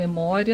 memória,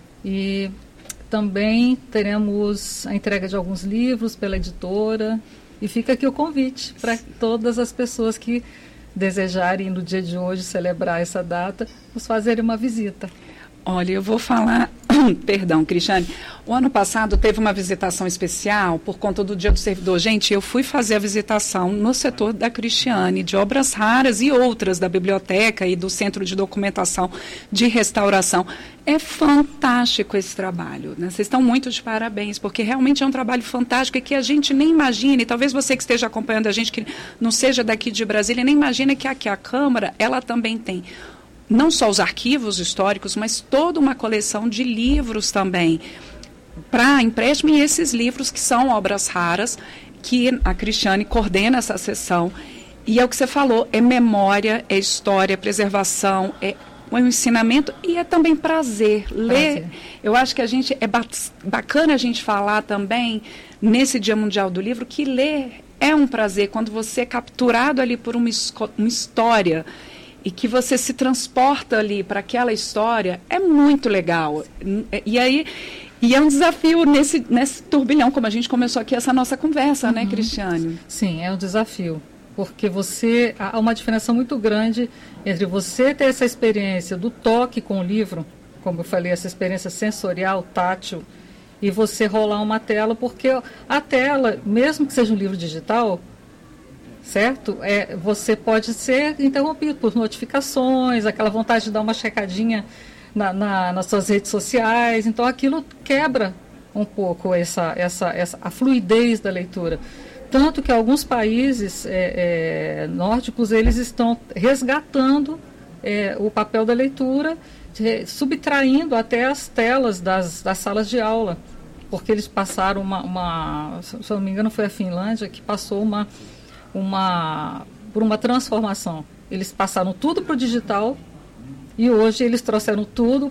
e também teremos a entrega de alguns livros pela editora, e fica aqui o convite para todas as pessoas que desejarem no dia de hoje celebrar essa data, nos fazerem uma visita. Olha, eu vou falar, perdão, Cristiane, o ano passado teve uma visitação especial por conta do Dia do Servidor. Gente, eu fui fazer a visitação no setor da Cristiane, de obras raras e outras da biblioteca e do Centro de Documentação de Restauração. É fantástico esse trabalho, né? Vocês estão muito de parabéns, porque realmente é um trabalho fantástico e que a gente nem imagina, e talvez você que esteja acompanhando a gente, que não seja daqui de Brasília, nem imagina que aqui a Câmara, ela também tem não só os arquivos históricos, mas toda uma coleção de livros também para empréstimo, e esses livros que são obras raras, que a Cristiane coordena essa sessão. E é o que você falou, é memória, é história, é preservação, é um ensinamento e é também prazer. Ler, eu acho que a gente é bacana a gente falar também, nesse Dia Mundial do Livro, que ler é um prazer, quando você é capturado ali por uma história e que você se transporta ali para aquela história, é muito legal. E aí, é um desafio nesse turbilhão, como a gente começou aqui essa nossa conversa, né, Cristiane? Sim, é um desafio, porque há uma diferença muito grande entre você ter essa experiência do toque com o livro, como eu falei, essa experiência sensorial, tátil, e você rolar uma tela, porque a tela, mesmo que seja um livro digital, certo? Você pode ser interrompido por notificações, aquela vontade de dar uma checadinha nas suas redes sociais. Então, aquilo quebra um pouco a fluidez da leitura. Tanto que alguns países nórdicos, eles estão resgatando o papel da leitura, subtraindo até as telas das salas de aula. Porque eles passaram se eu não me engano, foi a Finlândia que passou por uma transformação. Eles passaram tudo para o digital e hoje eles trouxeram tudo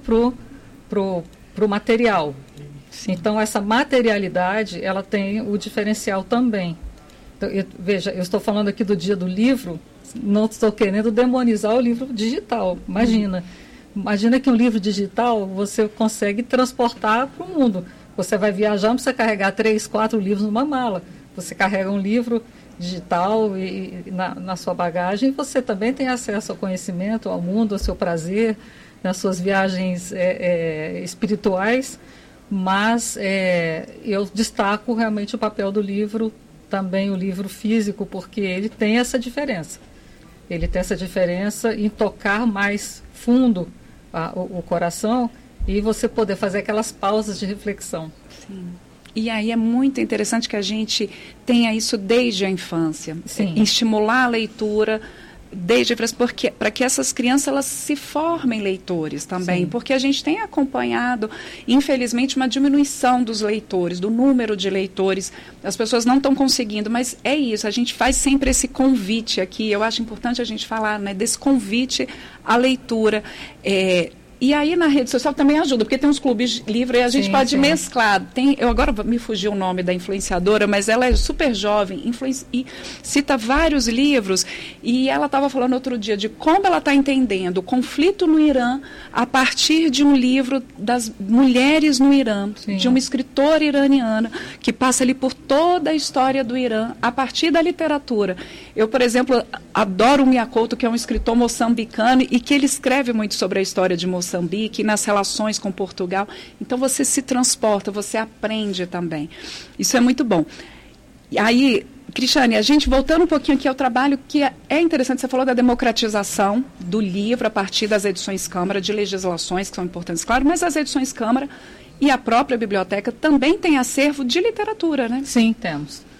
para o material. Sim. Então, essa materialidade, ela tem o diferencial também. Então, veja, eu estou falando aqui do Dia do Livro, não estou querendo demonizar o livro digital. Imagina que um livro digital você consegue transportar para o mundo. Você vai viajar, não precisa carregar 3, 4 livros numa mala. Você carrega um livro digital na sua bagagem, você também tem acesso ao conhecimento, ao mundo, ao seu prazer, nas suas viagens espirituais, mas eu destaco realmente o papel do livro, também o livro físico, porque ele tem essa diferença. Ele tem essa diferença em tocar mais fundo o coração e você poder fazer aquelas pausas de reflexão. Sim. E aí é muito interessante que a gente tenha isso desde a infância. Estimular a leitura desde a infância, para que essas crianças elas se formem leitores também. Sim. Porque a gente tem acompanhado, infelizmente, uma diminuição dos leitores, do número de leitores. As pessoas não estão conseguindo, mas é isso, a gente faz sempre esse convite aqui. Eu acho importante a gente falar, né, desse convite à leitura. E aí na rede social também ajuda, porque tem uns clubes livres e a gente pode mesclar. Eu agora me fugiu o nome da influenciadora, mas ela é super jovem e cita vários livros. E ela estava falando outro dia de como ela está entendendo o conflito no Irã a partir de um livro das mulheres no Irã, de uma escritora iraniana que passa ali por toda a história do Irã a partir da literatura. Eu, por exemplo, adoro o Mia Couto, que é um escritor moçambicano e que ele escreve muito sobre a história de Moçambique, nas relações com Portugal. Então você se transporta, você aprende também. Isso é muito bom. E aí, Cristiane, a gente voltando um pouquinho aqui ao trabalho que é interessante, você falou da democratização do livro a partir das edições Câmara, de legislações que são importantes, claro, mas as edições Câmara e a própria biblioteca também tem acervo de literatura, né? Sim, temos.